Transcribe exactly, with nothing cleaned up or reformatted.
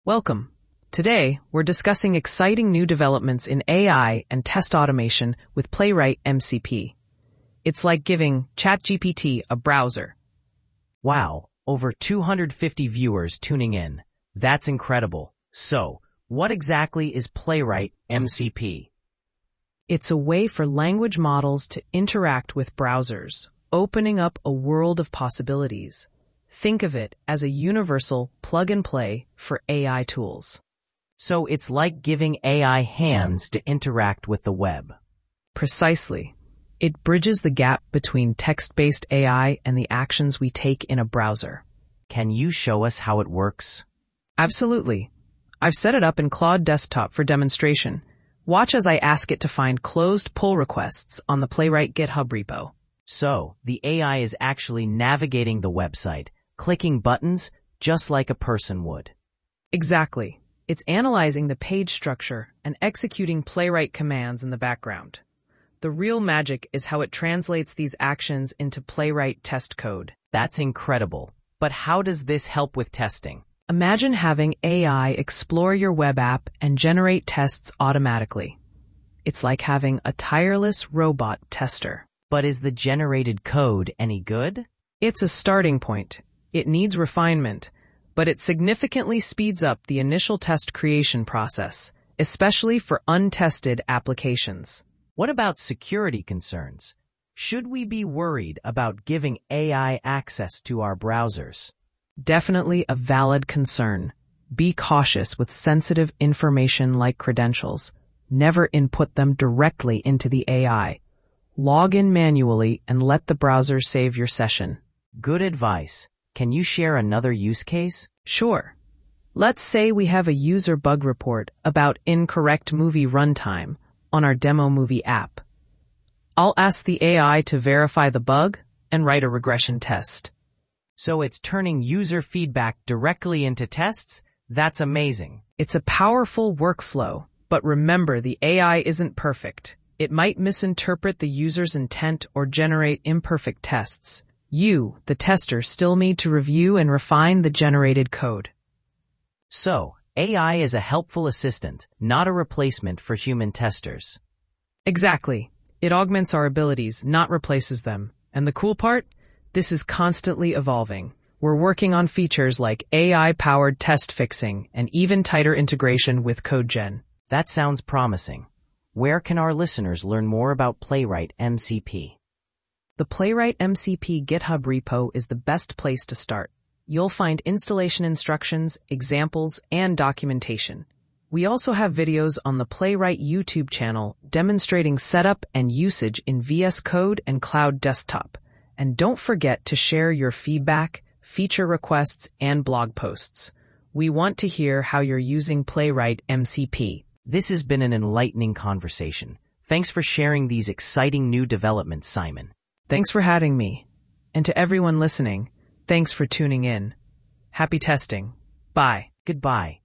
Welcome. Today, we're discussing exciting new developments in A I and test automation with Playwright M C P. It's like giving ChatGPT a browser. Wow, over two hundred fifty viewers tuning in. That's incredible. So, what exactly is Playwright M C P? It's a way for language models to interact with browsers, opening up a world of possibilities. Think of it as a universal plug-and-play for A I tools. So it's like giving A I hands to interact with the web. Precisely. It bridges the gap between text-based A I and the actions we take in a browser. Can you show us how it works? Absolutely. I've set it up in Claude Desktop for demonstration. Watch as I ask it to find closed pull requests on the Playwright GitHub repo. So, the A I is actually navigating the website, clicking buttons just like a person would. Exactly. It's analyzing the page structure and executing Playwright commands in the background. The real magic is how it translates these actions into Playwright test code. That's incredible. But how does this help with testing? Imagine having A I explore your web app and generate tests automatically. It's like having a tireless robot tester. But is the generated code any good? It's a starting point. It needs refinement, but it significantly speeds up the initial test creation process, especially for untested applications. What about security concerns? Should we be worried about giving A I access to our browsers? Definitely a valid concern. Be cautious with sensitive information like credentials. Never input them directly into the A I. Log in manually and let the browser save your session. Good advice. Can you share another use case? Sure. Let's say we have a user bug report about incorrect movie runtime on our demo movie app. I'll ask the A I to verify the bug and write a regression test. So it's turning user feedback directly into tests? That's amazing. It's a powerful workflow, but remember the A I isn't perfect. It might misinterpret the user's intent or generate imperfect tests. You, the tester, still need to review and refine the generated code. So, A I is a helpful assistant, not a replacement for human testers. Exactly. It augments our abilities, not replaces them. And the cool part? This is constantly evolving. We're working on features like A I-powered test fixing and even tighter integration with CodeGen. That sounds promising. Where can our listeners learn more about Playwright M C P? The Playwright M C P GitHub repo is the best place to start. You'll find installation instructions, examples, and documentation. We also have videos on the Playwright YouTube channel demonstrating setup and usage in V S Code and Cloud Desktop. And don't forget to share your feedback, feature requests, and blog posts. We want to hear how you're using Playwright M C P. This has been an enlightening conversation. Thanks for sharing these exciting new developments, Simon. Thanks for having me. And to everyone listening, thanks for tuning in. Happy testing. Bye. Goodbye.